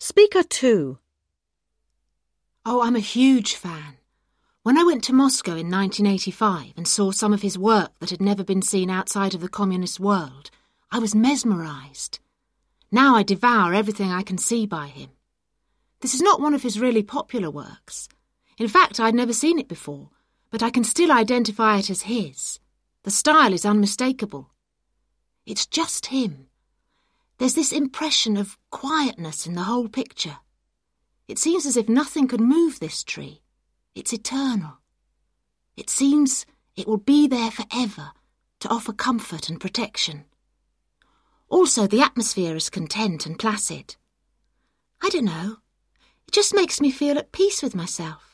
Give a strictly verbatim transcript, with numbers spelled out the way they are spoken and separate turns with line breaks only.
Speaker two.
Oh, I'm a huge fan. When I went to Moscow in nineteen eighty-five and saw some of his work that had never been seen outside of the communist world, I was mesmerised. Now I devour everything I can see by him. This is not one of his really popular works. In fact, I'd never seen it before, but I can still identify it as his. The style is unmistakable. It's just him. There's this impression of quietness in the whole picture. It seems as if nothing could move this tree. It's eternal. It seems it will be there forever to offer comfort and protection. Also, the atmosphere is content and placid. I don't know. It just makes me feel at peace with myself.